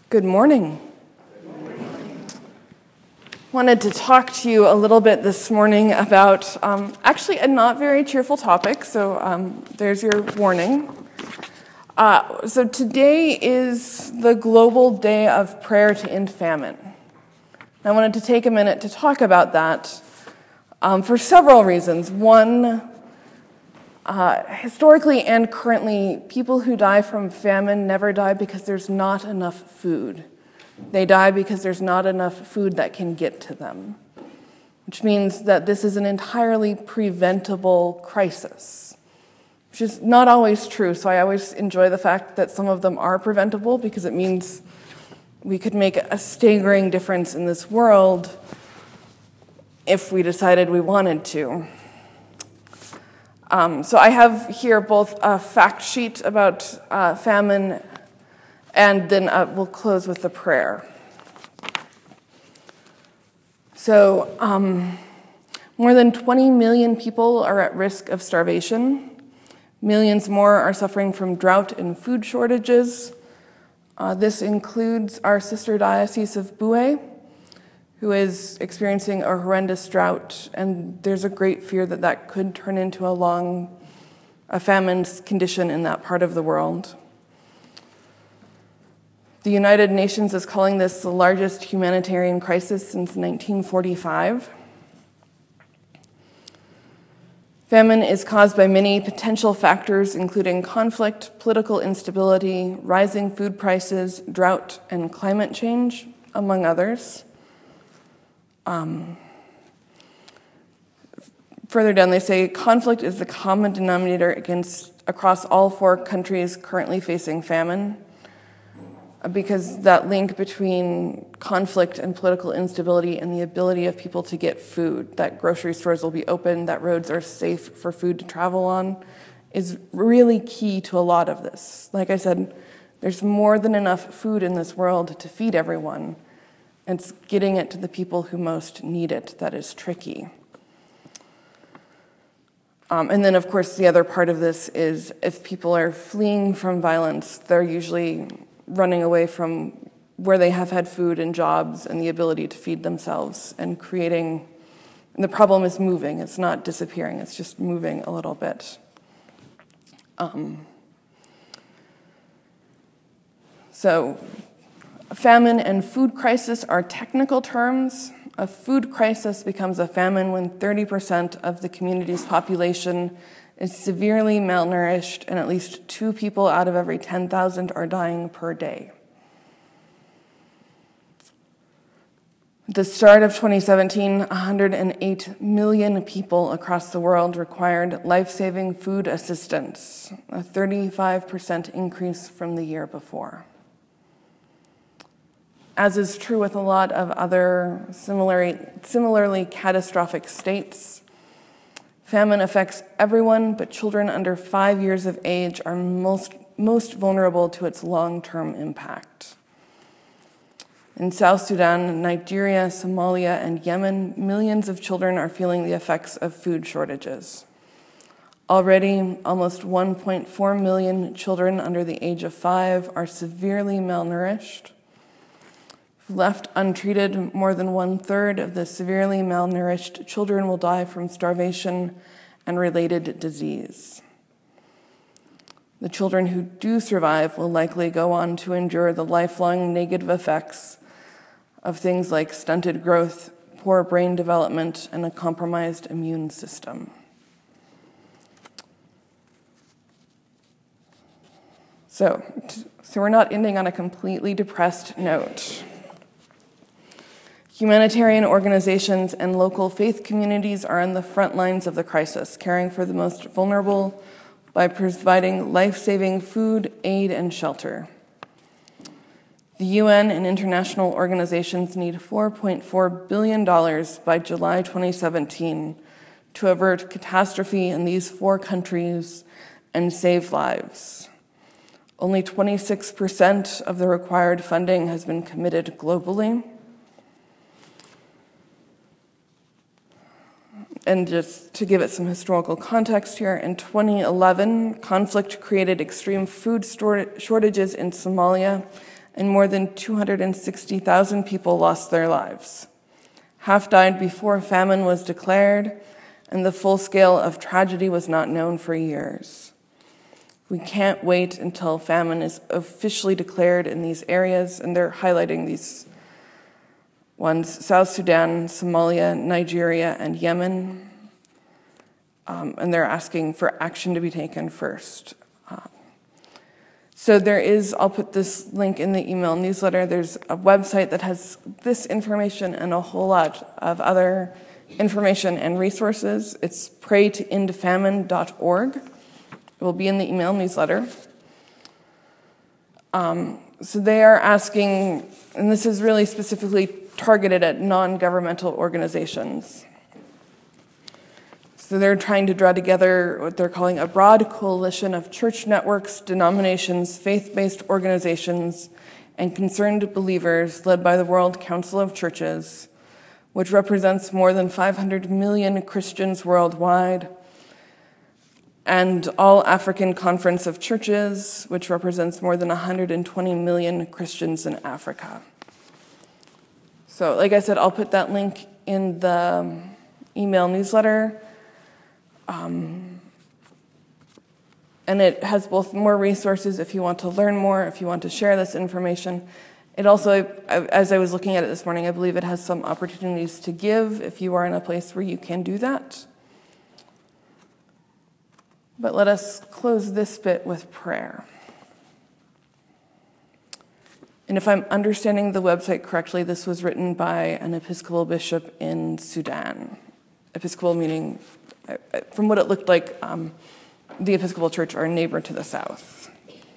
Good morning. Wanted to talk to you a little bit this morning about actually a not very cheerful topic, so there's your warning. So today is the Global Day of Prayer to End Famine. I wanted to take a minute to talk about that for several reasons. One, historically and currently, people who die from famine never die because there's not enough food. They die because there's not enough food that can get to them, which means that this is an entirely preventable crisis, which is not always true. So I always enjoy the fact that some of them are preventable because it means we could make a staggering difference in this world if we decided we wanted to. So I have here both a fact sheet about famine, and then we'll close with the prayer. So more than 20 million people are at risk of starvation. Millions more are suffering from drought and food shortages. This includes our sister diocese of Bue, who is experiencing a horrendous drought, and there's a great fear that that could turn into a famine condition in that part of the world. The United Nations is calling this the largest humanitarian crisis since 1945. Famine is caused by many potential factors, including conflict, political instability, rising food prices, drought, and climate change, among others. Further down, they say conflict is the common denominator across all 4 countries currently facing famine, because that link between conflict and political instability and the ability of people to get food, that grocery stores will be open, that roads are safe for food to travel on, is really key to a lot of this. Like I said, there's more than enough food in this world to feed everyone. It's getting it to the people who most need it that is tricky. And then, of course, the other part of this is if people are fleeing from violence, they're usually running away from where they have had food and jobs and the ability to feed themselves and the problem is moving. It's not disappearing. It's just moving a little bit. So famine and food crisis are technical terms. A food crisis becomes a famine when 30% of the community's population is severely malnourished and at least 2 people out of every 10,000 are dying per day. At the start of 2017, 108 million people across the world required life-saving food assistance, a 35% increase from the year before. As is true with a lot of other similarly catastrophic states, famine affects everyone, but children under 5 years of age are most vulnerable to its long-term impact. In South Sudan, Nigeria, Somalia, and Yemen, millions of children are feeling the effects of food shortages. Already, almost 1.4 million children under the age of 5 are severely malnourished. Left untreated, more than 1/3 of the severely malnourished children will die from starvation and related disease. The children who do survive will likely go on to endure the lifelong negative effects of things like stunted growth, poor brain development, and a compromised immune system. So we're not ending on a completely depressed note. Humanitarian organizations and local faith communities are on the front lines of the crisis, caring for the most vulnerable by providing life-saving food, aid, and shelter. The UN and international organizations need $4.4 billion by July 2017 to avert catastrophe in these 4 countries and save lives. Only 26% of the required funding has been committed globally. And just to give it some historical context here, in 2011, conflict created extreme food shortages in Somalia and more than 260,000 people lost their lives. Half died before famine was declared, and the full scale of tragedy was not known for years. We can't wait until famine is officially declared in these areas, and they're highlighting these ones: South Sudan, Somalia, Nigeria, and Yemen. And they're asking for action to be taken first. So there is, I'll put this link in the email newsletter, there's a website that has this information and a whole lot of other information and resources. It's praytoendfamine.org. It will be in the email newsletter. So they are asking, and this is really specifically targeted at non-governmental organizations. So they're trying to draw together what they're calling a broad coalition of church networks, denominations, faith-based organizations, and concerned believers led by the World Council of Churches, which represents more than 500 million Christians worldwide, and All African Conference of Churches, which represents more than 120 million Christians in Africa. So, like I said, I'll put that link in the email newsletter. And it has both more resources if you want to learn more, if you want to share this information. It also, as I was looking at it this morning, I believe it has some opportunities to give if you are in a place where you can do that. But let us close this bit with prayer. And if I'm understanding the website correctly, this was written by an Episcopal bishop in Sudan. Episcopal meaning, from what it looked like, the Episcopal Church, our neighbor to the south.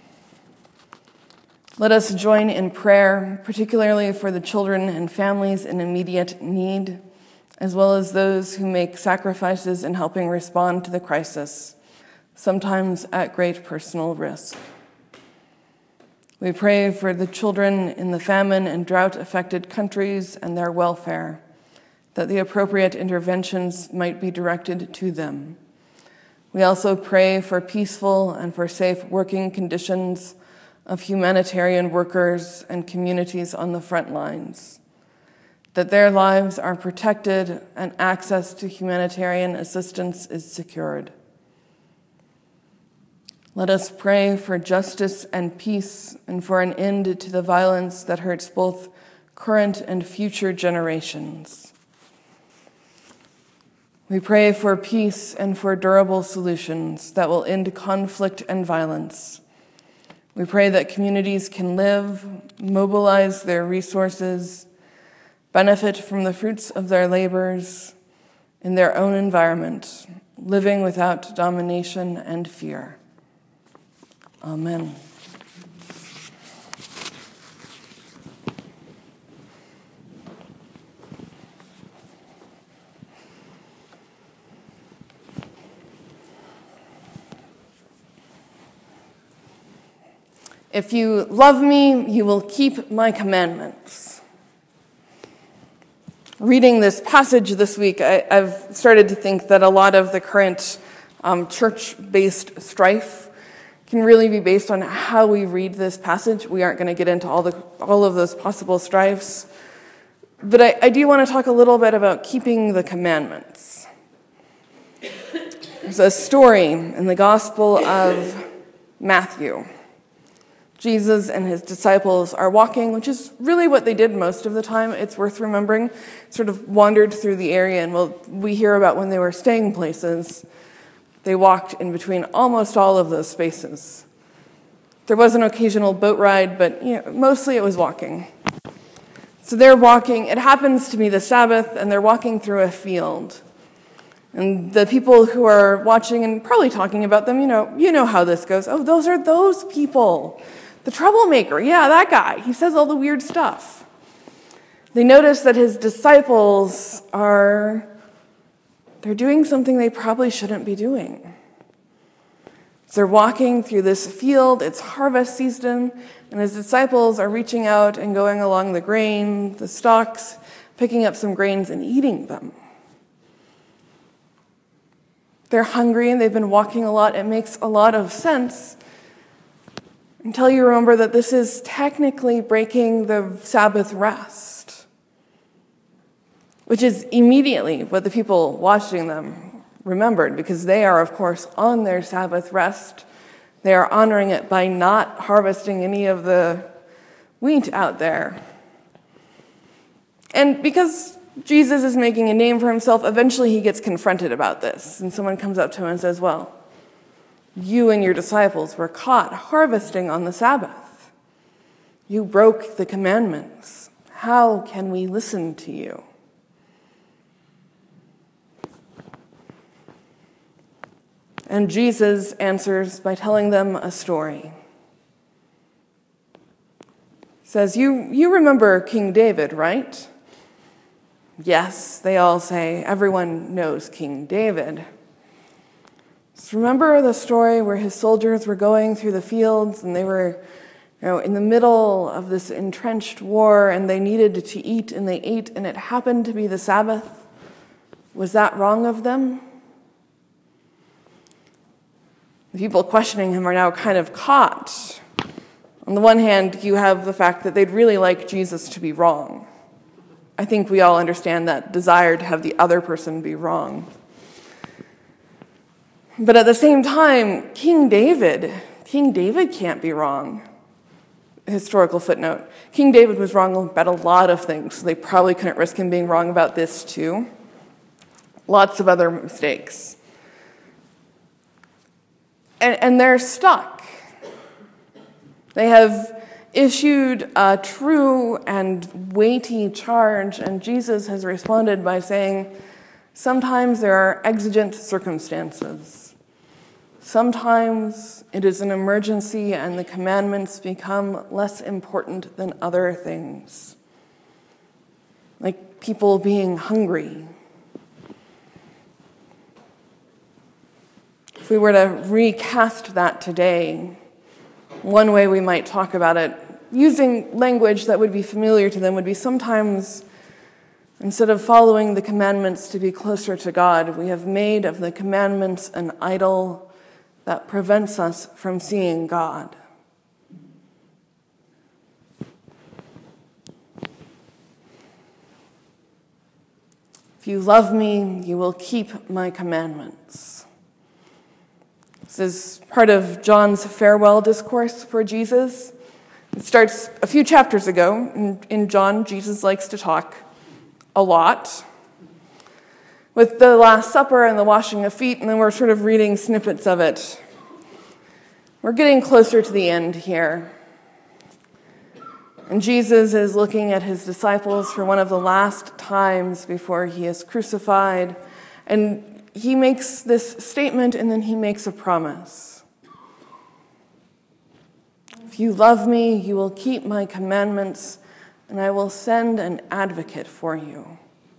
Let us join in prayer, particularly for the children and families in immediate need, as well as those who make sacrifices in helping respond to the crisis, sometimes at great personal risk. We pray for the children in the famine and drought-affected countries and their welfare, that the appropriate interventions might be directed to them. We also pray for peaceful and for safe working conditions of humanitarian workers and communities on the front lines, that their lives are protected and access to humanitarian assistance is secured. Let us pray for justice and peace and for an end to the violence that hurts both current and future generations. We pray for peace and for durable solutions that will end conflict and violence. We pray that communities can live, mobilize their resources, benefit from the fruits of their labors in their own environment, living without domination and fear. Amen. If you love me, you will keep my commandments. Reading this passage this week, I've started to think that a lot of the current church-based strife can really be based on how we read this passage. We aren't going to get into all of those possible strifes. But I do want to talk a little bit about keeping the commandments. There's a story in the Gospel of Matthew. Jesus and his disciples are walking, which is really what they did most of the time. It's worth remembering. Sort of wandered through the area, and we hear about when they were staying places. They walked in between almost all of those spaces. There was an occasional boat ride, but mostly it was walking. So they're walking. It happens to be the Sabbath, and they're walking through a field. And the people who are watching and probably talking about them, you know how this goes. Oh, those are those people. The troublemaker, yeah, that guy. He says all the weird stuff. They notice that his disciples they're doing something they probably shouldn't be doing. So they're walking through this field, it's harvest season, and his disciples are reaching out and going along the stalks, picking up some grains and eating them. They're hungry and they've been walking a lot. It makes a lot of sense. until you remember that this is technically breaking the Sabbath rest, which is immediately what the people watching them remembered, because they are, of course, on their Sabbath rest. They are honoring it by not harvesting any of the wheat out there. And because Jesus is making a name for himself, eventually he gets confronted about this. And someone comes up to him and says, well, you and your disciples were caught harvesting on the Sabbath. You broke the commandments. How can we listen to you? And Jesus answers by telling them a story. He says, you remember King David, right? Yes, they all say, everyone knows King David. So remember the story where his soldiers were going through the fields and they were, in the middle of this entrenched war and they needed to eat and they ate and it happened to be the Sabbath? Was that wrong of them? The people questioning him are now kind of caught. On the one hand, you have the fact that they'd really like Jesus to be wrong. I think we all understand that desire to have the other person be wrong. But at the same time, King David can't be wrong. Historical footnote. King David was wrong about a lot of things, so they probably couldn't risk him being wrong about this too. Lots of other mistakes. And they're stuck. They have issued a true and weighty charge, and Jesus has responded by saying, sometimes there are exigent circumstances. Sometimes it is an emergency and the commandments become less important than other things, like people being hungry. If we were to recast that today, one way we might talk about it, using language that would be familiar to them, would be sometimes, instead of following the commandments to be closer to God, we have made of the commandments an idol that prevents us from seeing God. If you love me, you will keep my commandments. This is part of John's farewell discourse for Jesus. It starts a few chapters ago. In John, Jesus likes to talk a lot, with the Last Supper and the washing of feet, and then we're sort of reading snippets of it. We're getting closer to the end here. And Jesus is looking at his disciples for one of the last times before he is crucified, and he makes this statement and then he makes a promise. If you love me, you will keep my commandments, and I will send an advocate for you.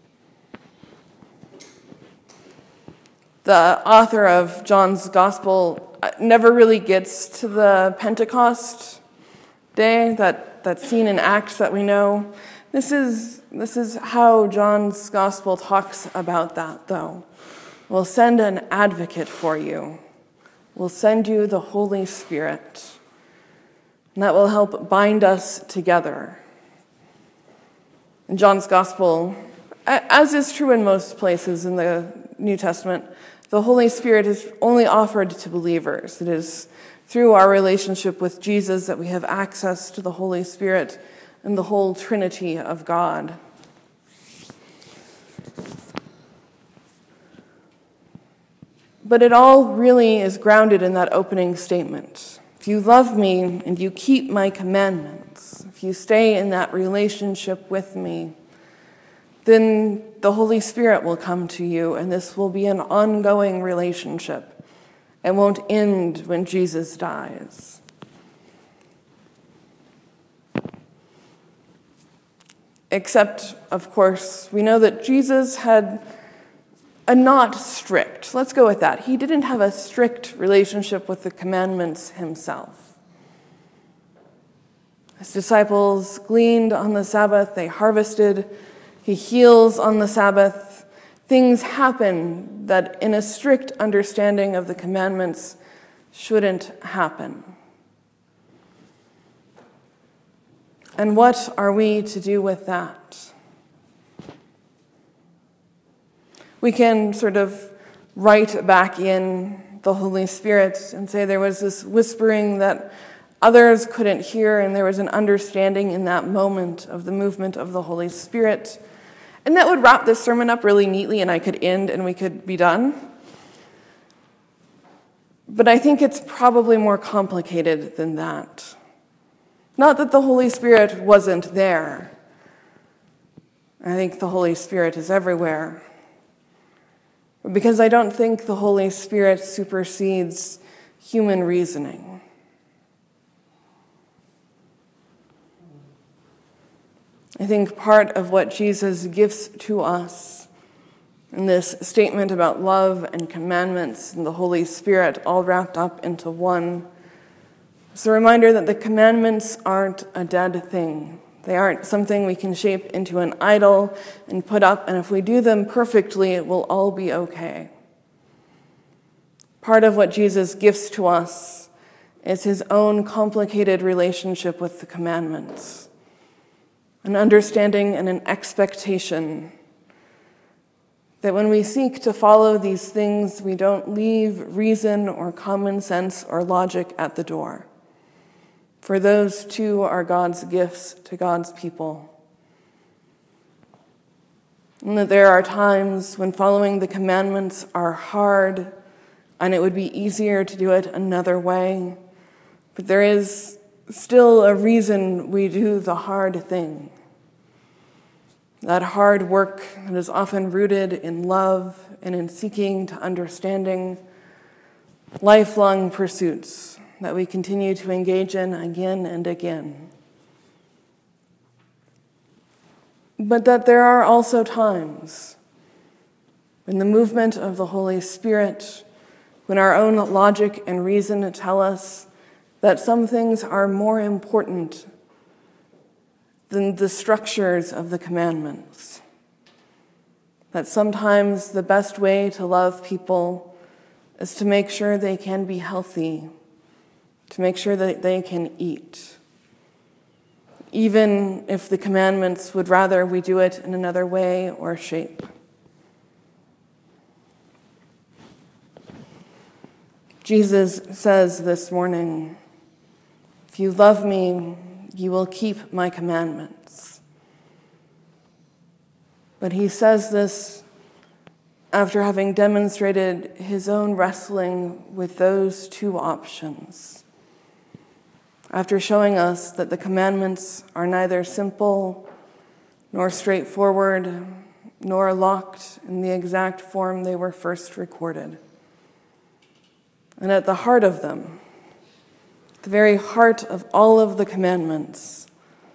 The author of John's Gospel never really gets to the Pentecost day, that scene in Acts that we know. This is how John's Gospel talks about that, though. We'll send an advocate for you. We'll send you the Holy Spirit. And that will help bind us together. In John's Gospel, as is true in most places in the New Testament, the Holy Spirit is only offered to believers. It is through our relationship with Jesus that we have access to the Holy Spirit and the whole Trinity of God. But it all really is grounded in that opening statement. If you love me and you keep my commandments, if you stay in that relationship with me, then the Holy Spirit will come to you, and this will be an ongoing relationship. It won't end when Jesus dies. Except, of course, we know that Jesus had a not strict, let's go with that. He didn't have a strict relationship with the commandments himself. His disciples gleaned on the Sabbath, they harvested. He heals on the Sabbath. Things happen that in a strict understanding of the commandments shouldn't happen. And what are we to do with that? We can sort of write back in the Holy Spirit and say there was this whispering that others couldn't hear, and there was an understanding in that moment of the movement of the Holy Spirit. And that would wrap this sermon up really neatly, and I could end and we could be done. But I think it's probably more complicated than that. Not that the Holy Spirit wasn't there. I think the Holy Spirit is everywhere. Because I don't think the Holy Spirit supersedes human reasoning. I think part of what Jesus gives to us in this statement about love and commandments and the Holy Spirit all wrapped up into one is a reminder that the commandments aren't a dead thing. They aren't something we can shape into an idol and put up, and if we do them perfectly, it will all be okay. Part of what Jesus gives to us is his own complicated relationship with the commandments, an understanding and an expectation that when we seek to follow these things, we don't leave reason or common sense or logic at the door. For those too are God's gifts to God's people. And that there are times when following the commandments are hard, and it would be easier to do it another way. But there is still a reason we do the hard thing. That hard work that is often rooted in love and in seeking to understanding, lifelong pursuits that we continue to engage in again and again. But that there are also times when the movement of the Holy Spirit, when our own logic and reason tell us that some things are more important than the structures of the commandments. That sometimes the best way to love people is to make sure they can be healthy, to make sure that they can eat, even if the commandments would rather we do it in another way or shape. Jesus says this morning, "If you love me, you will keep my commandments." But he says this after having demonstrated his own wrestling with those two options. After showing us that the commandments are neither simple nor straightforward, nor locked in the exact form they were first recorded. And at the heart of them, the very heart of all of the commandments,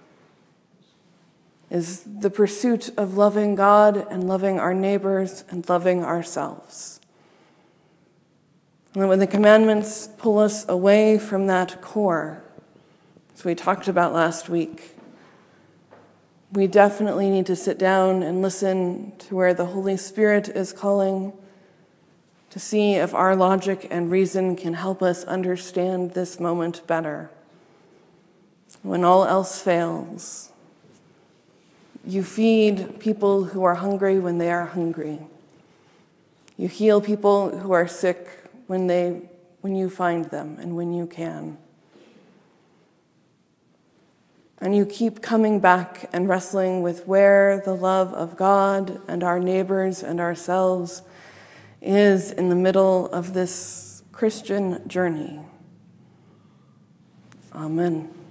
is the pursuit of loving God and loving our neighbors and loving ourselves. And when the commandments pull us away from that core, as we talked about last week, we definitely need to sit down and listen to where the Holy Spirit is calling, to see if our logic and reason can help us understand this moment better. When all else fails, you feed people who are hungry when they are hungry. You heal people who are sick when you find them and when you can. And you keep coming back and wrestling with where the love of God and our neighbors and ourselves is in the middle of this Christian journey. Amen.